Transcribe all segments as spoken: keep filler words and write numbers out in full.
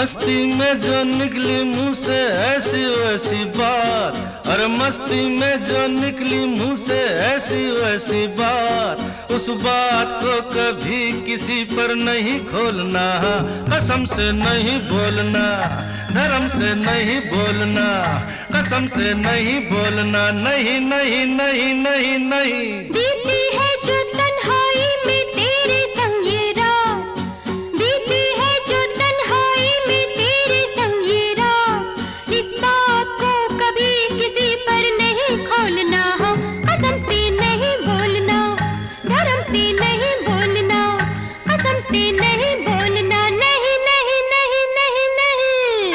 मस्ती में जो निकली मुंह से ऐसी वैसी बात, और मस्ती में जो निकली मुंह से ऐसी वैसी बात, उस बात को कभी किसी पर नहीं खोलना, कसम से नहीं बोलना, धर्म से नहीं बोलना, कसम से नहीं बोलना, नहीं नहीं नहीं नहीं नहीं। बीती है जो तन्हाई में तेरे संग ये रात, बीती है जो तन्हाई में तेरे संग ये रात, इस बात को कभी किसी पर नहीं खोलना, कसम से नहीं बोलना, धर्म से नहीं बोलना, कसम से नहीं बोलना, नहीं नहीं नहीं नहीं नहीं।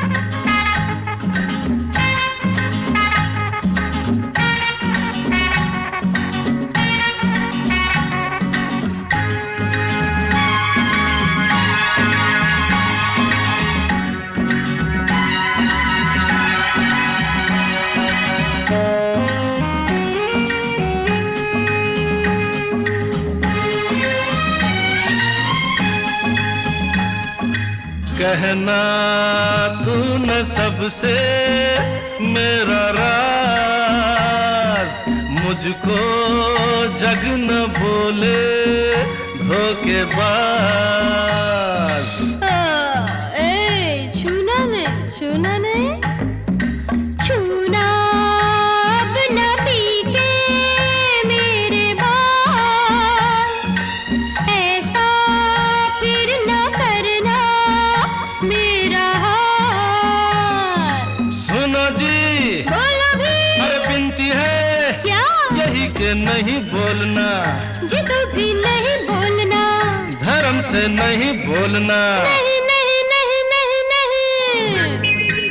कहना तू न सबसे मेरा राज, मुझको जग न बोले धोखेबाज। ए छूना नहीं, छूना नहीं, छूना अब न पीके मेरे बाल, ऐसा फिर न करना मेरा हाल। सुनो जी, बोलो भी। अरे बिनती है क्या? यही के नहीं बोलना, जी तू भी नहीं बोलना, धर्म से नहीं बोलना। नहीं नहीं नहीं नहीं नहीं।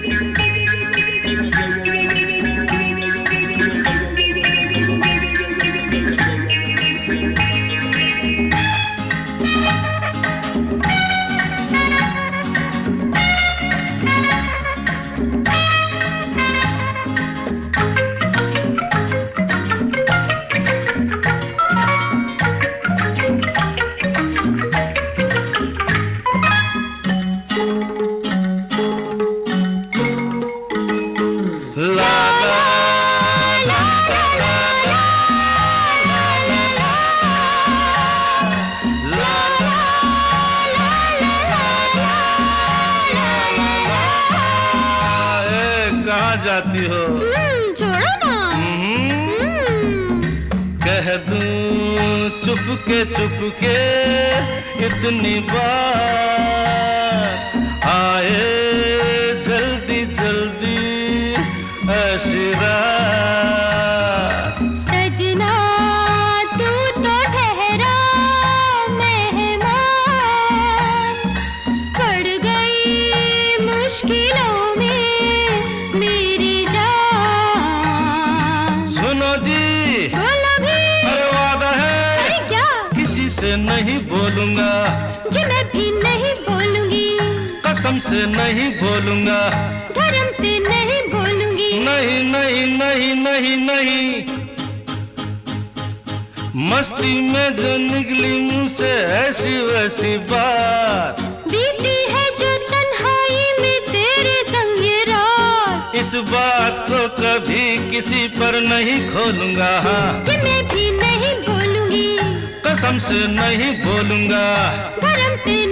कहाँ जाती हो? हम्म, छोड़ो ना। हम्म, कह दूं चुपके चुपके इतनी बात, आए जल्दी जल्दी ऐसी रात। सजना तू तो ठहरा मेहमान, पड़ गई मुश्किलों में मेरी जान। सुनो जी, बोलो भी। अरे वादा है, अरे क्या? किसी से नहीं बोलूंगा, जी मैं भी नहीं बोलूंगी, कसम से नहीं बोलूंगा, धर्म से नहीं बोलूंगी, नहीं नहीं नहीं नहीं नहीं। मस्ती में जो निकली मुंह से ऐसी वैसी बात, बीती है जो तन्हाई में तेरे संग ये रात, इस बात को कभी किसी पर नहीं खोलूंगा, जी मैं भी नहीं बोलूंगी, कसम से नहीं बोलूंगा, धर्म से